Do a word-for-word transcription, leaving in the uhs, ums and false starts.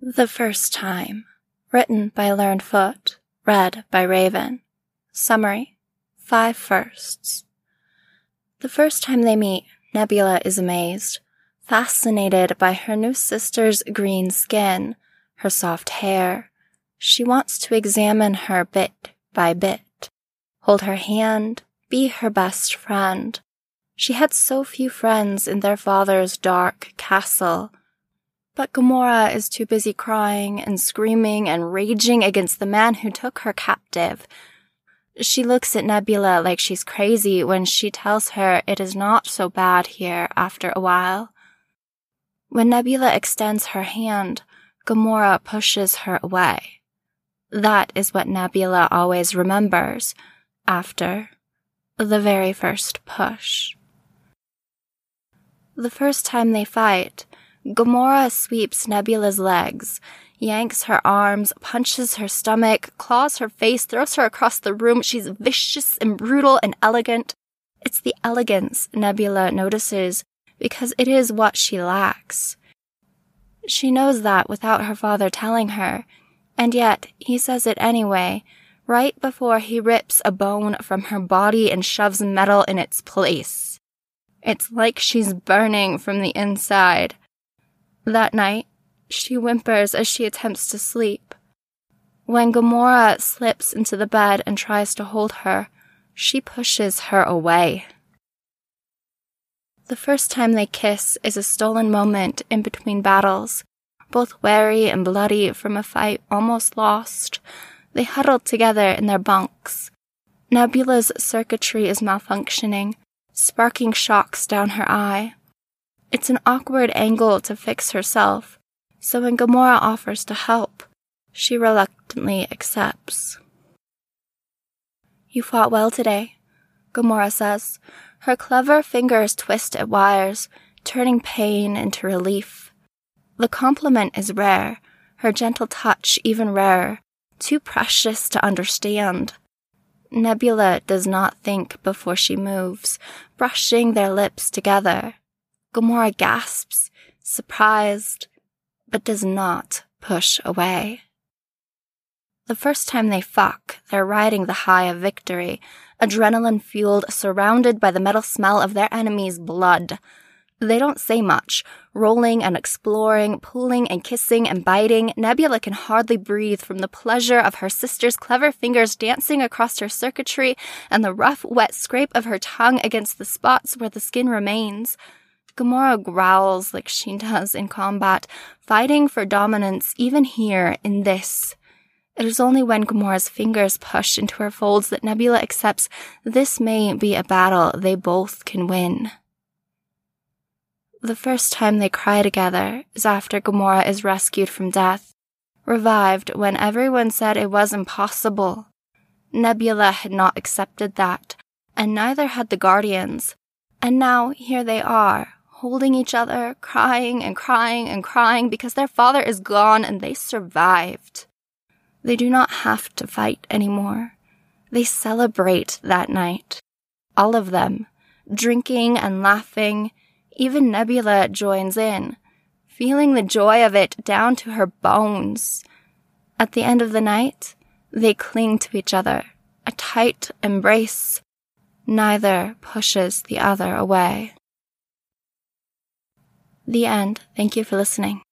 The First Time. Written by Learned Foot. Read by Raven. Summary. Five firsts. The first time they meet, Nebula is amazed, fascinated by her new sister's green skin, her soft hair. She wants to examine her bit by bit, hold her hand, be her best friend. She had so few friends in their father's dark castle. But Gamora is too busy crying and screaming and raging against the man who took her captive. She looks at Nebula like she's crazy when she tells her it is not so bad here after a while. When Nebula extends her hand, Gamora pushes her away. That is what Nebula always remembers after the very first push. The first time they fight, Gamora sweeps Nebula's legs, yanks her arms, punches her stomach, claws her face, throws her across the room. She's vicious and brutal and elegant. It's the elegance Nebula notices because it is what she lacks. She knows that without her father telling her, and yet he says it anyway, right before he rips a bone from her body and shoves metal in its place. It's like she's burning from the inside. That night, she whimpers as she attempts to sleep. When Gamora slips into the bed and tries to hold her, she pushes her away. The first time they kiss is a stolen moment in between battles. Both weary and bloody from a fight almost lost, they huddle together in their bunks. Nebula's circuitry is malfunctioning, sparking shocks down her eye. It's an awkward angle to fix herself, so when Gamora offers to help, she reluctantly accepts. "You fought well today," Gamora says. Her clever fingers twist at wires, turning pain into relief. The compliment is rare, her gentle touch even rarer, too precious to understand. Nebula does not think before she moves, brushing their lips together. Gamora gasps, surprised, but does not push away. The first time they fuck, they're riding the high of victory, adrenaline-fueled, surrounded by the metal smell of their enemy's blood. They don't say much, rolling and exploring, pulling and kissing and biting. Nebula can hardly breathe from the pleasure of her sister's clever fingers dancing across her circuitry and the rough, wet scrape of her tongue against the spots where the skin remains. Gamora growls like she does in combat, fighting for dominance even here in this. It is only when Gamora's fingers push into her folds that Nebula accepts this may be a battle they both can win. The first time they cry together is after Gamora is rescued from death, revived when everyone said it was impossible. Nebula had not accepted that, and neither had the Guardians. And now here they are, holding each other, crying and crying and crying because their father is gone and they survived. They do not have to fight anymore. They celebrate that night. All of them, drinking and laughing. Even Nebula joins in, feeling the joy of it down to her bones. At the end of the night, they cling to each other, a tight embrace. Neither pushes the other away. The end. Thank you for listening.